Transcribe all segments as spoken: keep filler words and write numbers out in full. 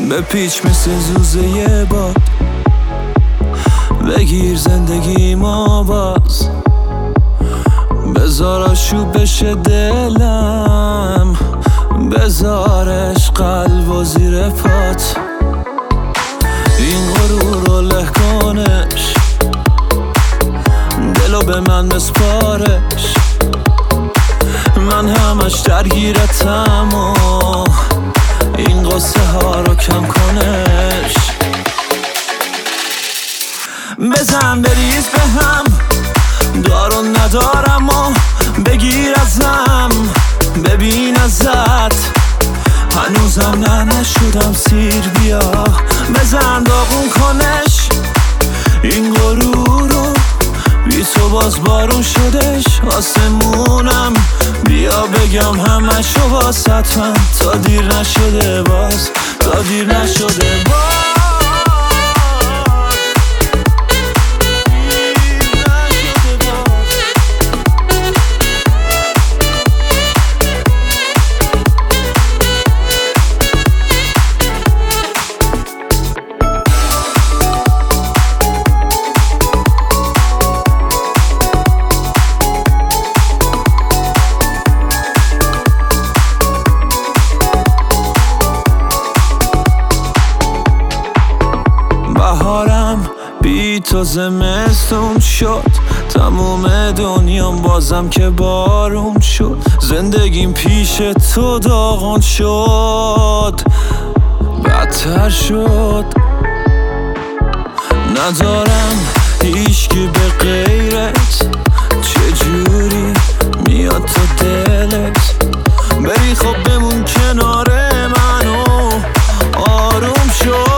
به پیچ مثل زوزه یه باد بگیر زندگی ما باز، بذار آشوب بشه دلم، بذارش قلب و زیر پات. این غرور رو له کنش، دلو به من بسپارش، من همش درگیرتم و این قصه ها رو کم کنش. بزن بریز به هم، دارو ندارم و بگیر ازم، ببین ازت هنوزم نه نشدم سیر. بیا بزن داغون کنش این غرور رو، بی تو باز بارون شدش آسمونم. بیا بگم همشو واسط من، تا دیر نشده باز، تا دیر نشده باز. بهارم بی تو زمستون شد، تموم دنیام بازم که بارون شد. زندگیم پیش تو داغون شد، بدتر شد. ندارم هیچکی به غیرت، چجوری میاد تو دلت؟ بری خب بمون کنار منو آروم شد.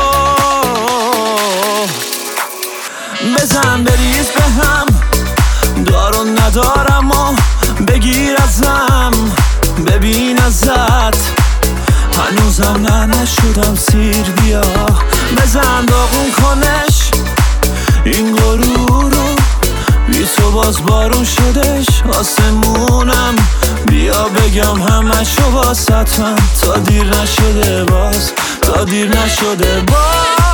بزن بریز به هم، دارو ندارم و بگیر ازم، ببین ازت هنوزم نه نشدم سیر. بیا بزن داغون کنش این غرور رو، بی تو باز بارون شدش آسمونم. بیا بگم همشو واسط من، تا دیر نشده باز، تا دیر نشده باز.